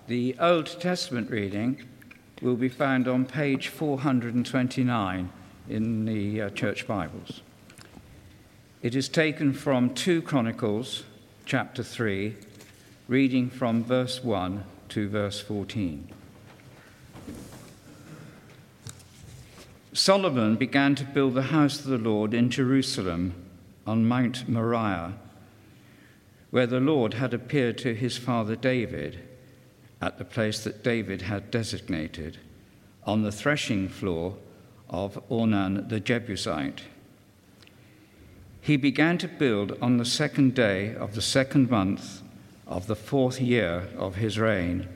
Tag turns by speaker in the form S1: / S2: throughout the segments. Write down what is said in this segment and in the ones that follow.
S1: The Old Testament reading will be found on page 429 in the Church Bibles. It is taken from 2 Chronicles, chapter 3, reading from verse 1 to verse 14. Solomon began to build the house of the Lord in Jerusalem on Mount Moriah, where the Lord had appeared to his father David at the place that David had designated, on the threshing floor of Ornan the Jebusite. He began to build on the 2nd day of the 2nd month of the 4th year of his reign.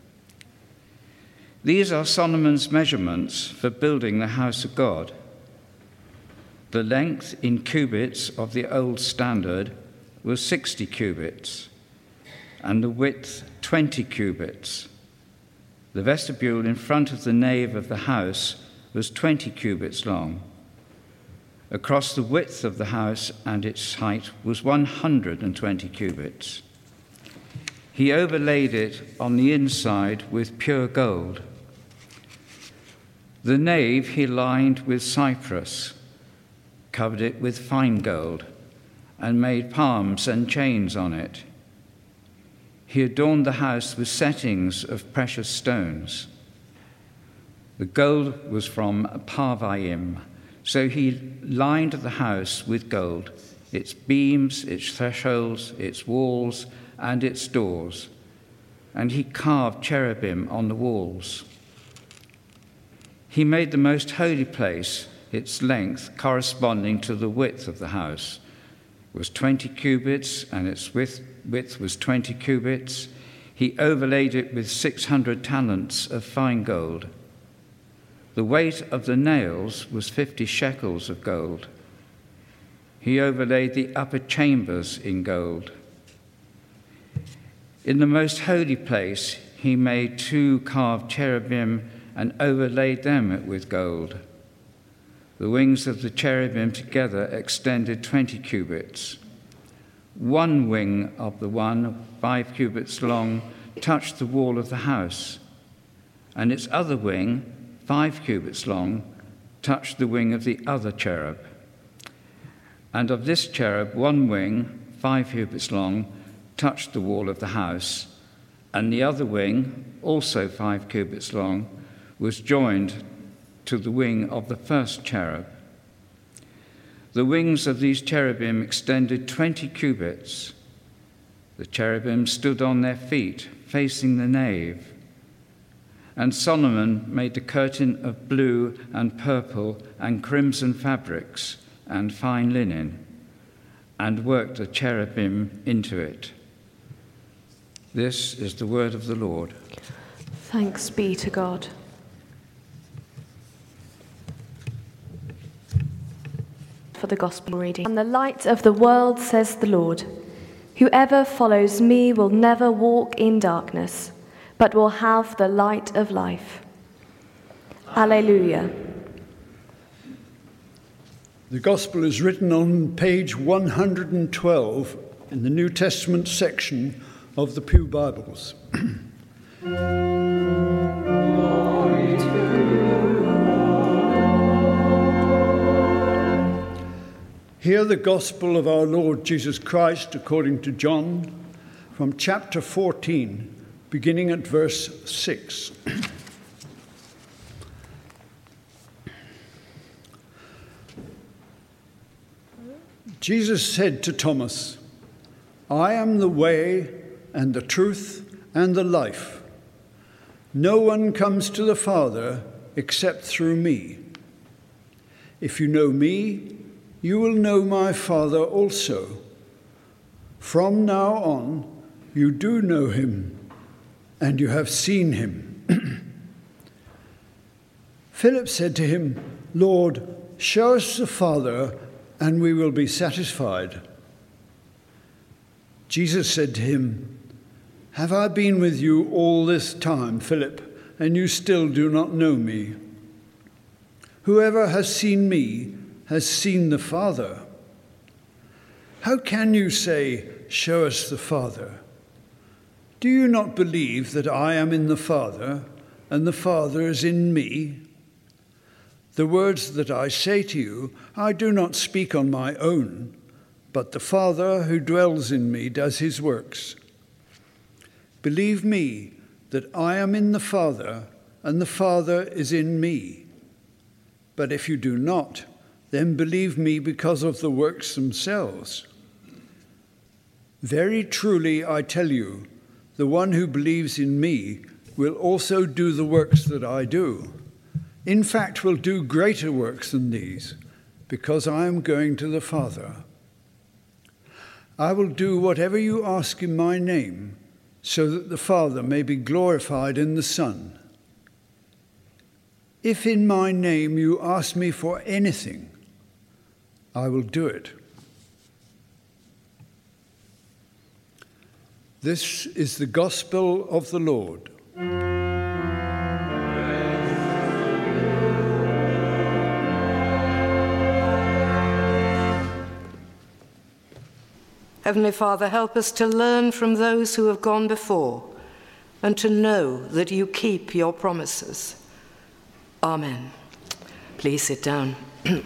S1: These are Solomon's measurements for building the house of God. The length in cubits of the old standard was 60 cubits, and the width 20 cubits. The vestibule in front of the nave of the house was 20 cubits long. Across the width of the house and its height was 120 cubits. He overlaid it on the inside with pure gold. The nave he lined with cypress, covered it with fine gold, and made palms and chains on it. He adorned the house with settings of precious stones. The gold was from Parvaim, so he lined the house with gold, its beams, its thresholds, its walls, and its doors, and he carved cherubim on the walls. He made the most holy place, its length corresponding to the width of the house, was 20 cubits, and its width was 20 cubits. He overlaid it with 600 talents of fine gold. The weight of the nails was 50 shekels of gold. He overlaid the upper chambers in gold. In the most holy place, he made 2 carved cherubim and overlaid them with gold. The wings of the cherubim together extended 20 cubits. One wing of the one, 5 cubits long, touched the wall of the house, and its other wing, 5 cubits long, touched the wing of the other cherub. And of this cherub, one wing, 5 cubits long, touched the wall of the house, and the other wing, also 5 cubits long, was joined to the wing of the first cherub. The wings of these cherubim extended 20 cubits. The cherubim stood on their feet, facing the nave. And Solomon made the curtain of blue and purple and crimson fabrics and fine linen, and worked the cherubim into it. This is the word of the Lord.
S2: Thanks be to God. For the gospel reading. "And the light of the world, says the Lord, whoever follows me will never walk in darkness, but will have the light of life." Alleluia.
S3: The gospel is written on page 112 in the New Testament section of the Pew Bibles. Hear the gospel of our Lord Jesus Christ according to John, from chapter 14, beginning at verse 6. Jesus said to Thomas, "I am the way and the truth and the life. No one comes to the Father except through me. If you know me, you will know my Father also. From now on, you do know him, and you have seen him." Philip said to him, "Lord, show us the Father, and we will be satisfied." Jesus said to him, "Have I been with you all this time, Philip, and you still do not know me? Whoever has seen me has seen the Father. How can you say, 'Show us the Father'? Do you not believe that I am in the Father, and the Father is in me? The words that I say to you, I do not speak on my own, but the Father who dwells in me does his works. Believe me that I am in the Father, and the Father is in me. But if you do not, then believe me because of the works themselves. Very truly I tell you, the one who believes in me will also do the works that I do. In fact, will do greater works than these, because I am going to the Father. I will do whatever you ask in my name, so that the Father may be glorified in the Son. If in my name you ask me for anything, I will do it. This is the gospel of the Lord.
S4: Heavenly Father, help us to learn from those who have gone before and to know that you keep your promises. Amen. Please sit down.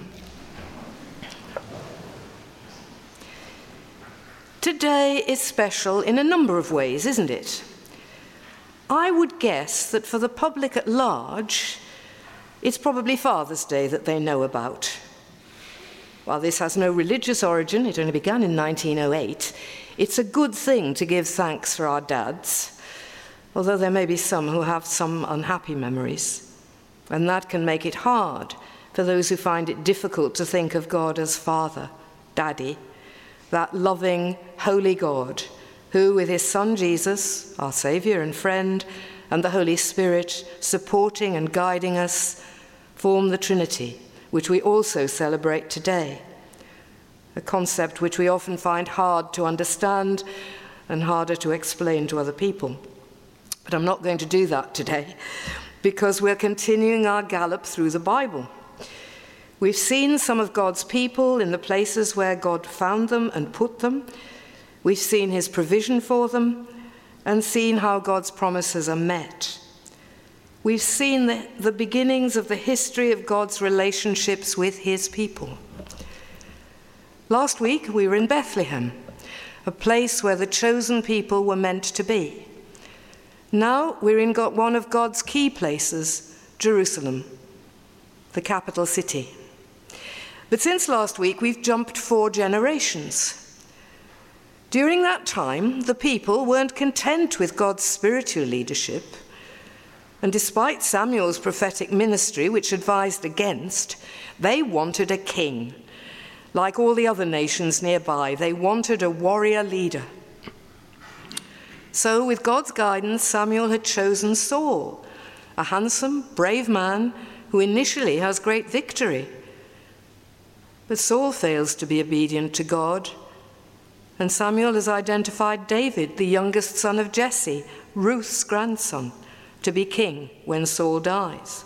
S4: Today is special in a number of ways, isn't it? I would guess that for the public at large, it's probably Father's Day that they know about. While this has no religious origin, it only began in 1908, it's a good thing to give thanks for our dads, although there may be some who have some unhappy memories, and that can make it hard for those who find it difficult to think of God as Father, Daddy, that loving, holy God, who with his Son Jesus, our Saviour and friend, and the Holy Spirit supporting and guiding us, form the Trinity, which we also celebrate today, a concept which we often find hard to understand and harder to explain to other people. But I'm not going to do that today, because we're continuing our gallop through the Bible. We've seen some of God's people in the places where God found them and put them. We've seen his provision for them and seen how God's promises are met. We've seen the beginnings of the history of God's relationships with his people. Last week, we were in Bethlehem, a place where the chosen people were meant to be. Now we're in one of God's key places, Jerusalem, the capital city. But since last week, we've jumped 4 generations. During that time, the people weren't content with God's spiritual leadership. And despite Samuel's prophetic ministry, which advised against, they wanted a king. Like all the other nations nearby, they wanted a warrior leader. So, with God's guidance, Samuel had chosen Saul, a handsome, brave man who initially has great victory. But Saul fails to be obedient to God, and Samuel has identified David, the youngest son of Jesse, Ruth's grandson, to be king when Saul dies.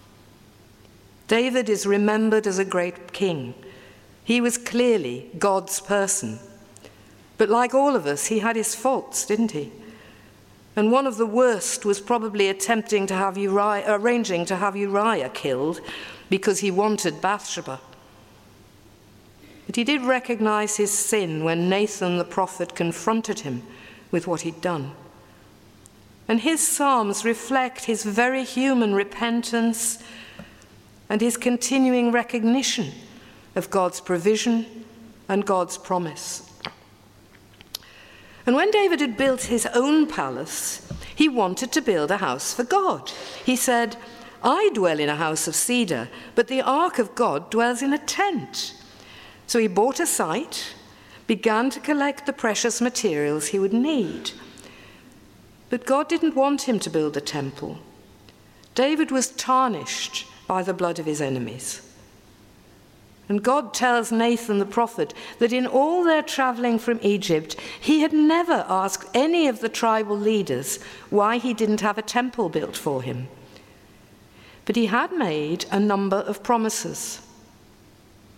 S4: David is remembered as a great king. He was clearly God's person. But like all of us, he had his faults, didn't he? And one of the worst was probably arranging to have Uriah killed because he wanted Bathsheba. But he did recognize his sin when Nathan the prophet confronted him with what he'd done. And his psalms reflect his very human repentance and his continuing recognition of God's provision and God's promise. And when David had built his own palace, he wanted to build a house for God. He said, "I dwell in a house of cedar, but the ark of God dwells in a tent." So he bought a site, began to collect the precious materials he would need. But God didn't want him to build a temple. David was tarnished by the blood of his enemies. And God tells Nathan the prophet that in all their traveling from Egypt, he had never asked any of the tribal leaders why he didn't have a temple built for him. But he had made a number of promises.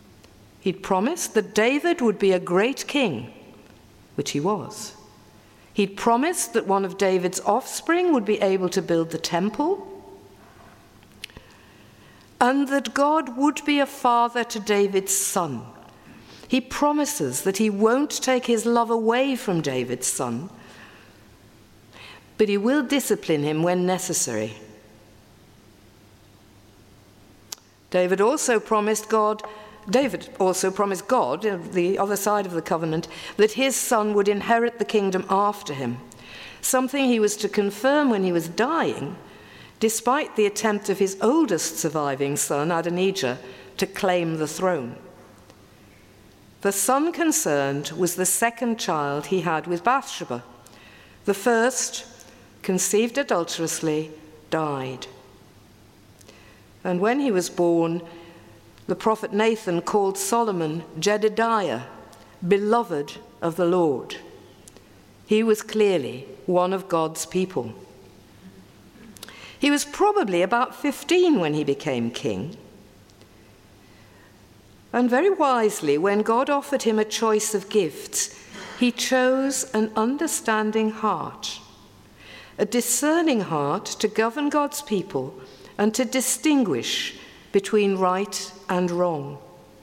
S4: He'd promised that David would be a great king, which he was. He'd promised that one of David's offspring would be able to build the temple, and that God would be a father to David's son. He promises that he won't take his love away from David's son, but he will discipline him when necessary. David also promised God, the other side of the covenant, that his son would inherit the kingdom after him, something he was to confirm when he was dying, despite the attempt of his oldest surviving son, Adonijah, to claim the throne. The son concerned was the second child he had with Bathsheba. The first, conceived adulterously, died. And when he was born, the prophet Nathan called Solomon Jedidiah, beloved of the Lord. He was clearly one of God's people. He was probably about 15 when he became king. And very wisely, when God offered him a choice of gifts, he chose an understanding heart, a discerning heart to govern God's people and to distinguish between right and wrong.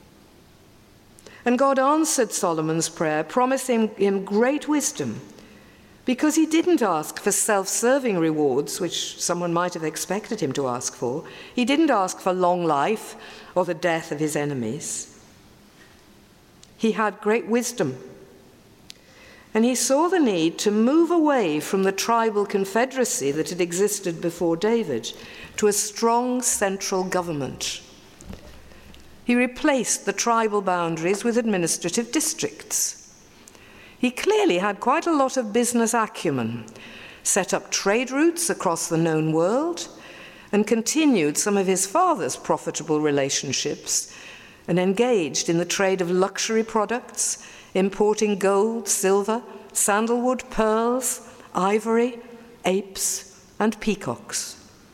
S4: And God answered Solomon's prayer, promising him great wisdom, because he didn't ask for self-serving rewards, which someone might have expected him to ask for. He didn't ask for long life or the death of his enemies. He had great wisdom, and he saw the need to move away from the tribal confederacy that had existed before David to a strong central government. He replaced the tribal boundaries with administrative districts. He clearly had quite a lot of business acumen, set up trade routes across the known world, and continued some of his father's profitable relationships, and engaged in the trade of luxury products, importing gold, silver, sandalwood, pearls, ivory, apes, and peacocks.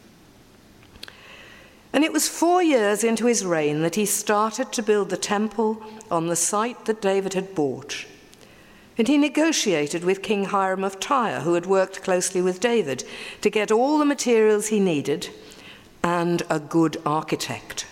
S4: And it was 4 years into his reign that he started to build the temple on the site that David had bought. And he negotiated with King Hiram of Tyre, who had worked closely with David, to get all the materials he needed and a good architect.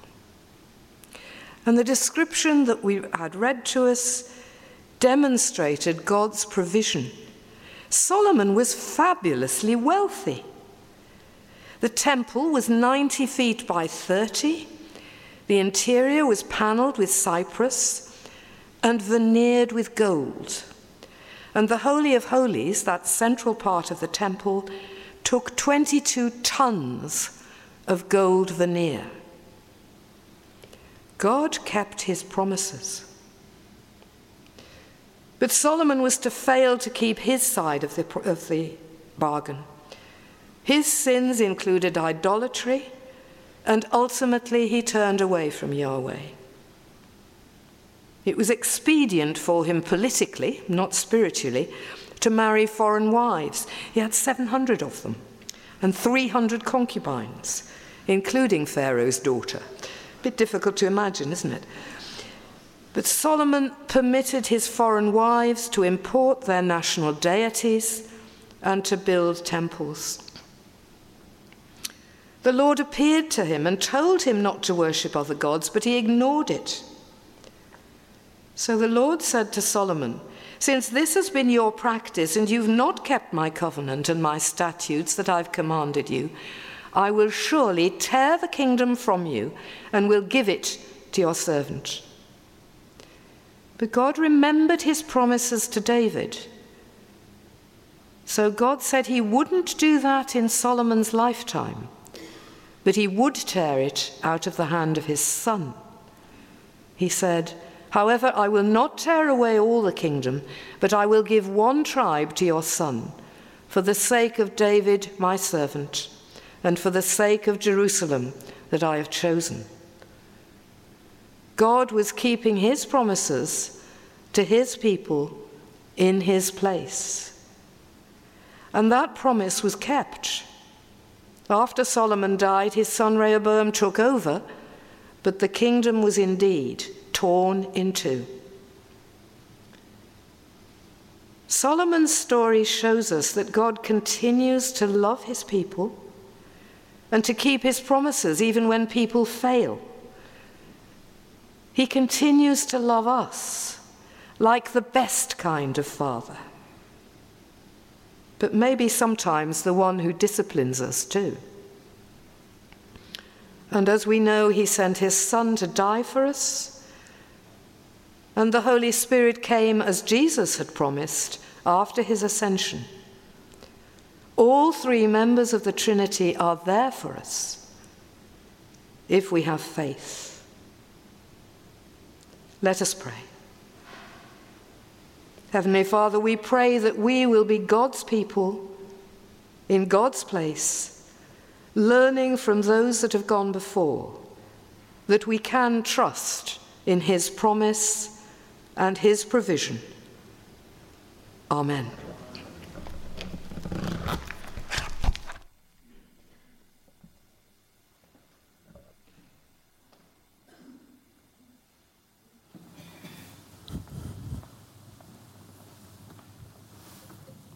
S4: And the description that we had read to us demonstrated God's provision. Solomon was fabulously wealthy. The temple was 90 feet by 30. The interior was paneled with cypress and veneered with gold. And the Holy of Holies, that central part of the temple, took 22 tons of gold veneer. God kept his promises. But Solomon was to fail to keep his side of the bargain. His sins included idolatry, and ultimately he turned away from Yahweh. It was expedient for him politically, not spiritually, to marry foreign wives. He had 700 of them, and 300 concubines, including Pharaoh's daughter. A bit difficult to imagine, isn't it? But Solomon permitted his foreign wives to import their national deities and to build temples. The Lord appeared to him and told him not to worship other gods, but he ignored it. So the Lord said to Solomon, "Since this has been your practice and you've not kept my covenant and my statutes that I've commanded you, I will surely tear the kingdom from you and will give it to your servant." But God remembered his promises to David. So God said he wouldn't do that in Solomon's lifetime, but he would tear it out of the hand of his son. He said, "However, I will not tear away all the kingdom, but I will give one tribe to your son, for the sake of David, my servant, and for the sake of Jerusalem that I have chosen." God was keeping his promises to his people in his place. And that promise was kept. After Solomon died, his son Rehoboam took over, but the kingdom was indeed torn in two. Solomon's story shows us that God continues to love his people and to keep his promises even when people fail. He continues to love us like the best kind of father, but maybe sometimes the one who disciplines us too. And as we know, he sent his Son to die for us, and the Holy Spirit came as Jesus had promised after his ascension. All three members of the Trinity are there for us if we have faith. Let us pray. Heavenly Father, we pray that we will be God's people in God's place, learning from those that have gone before, that we can trust in his promise and his provision. Amen.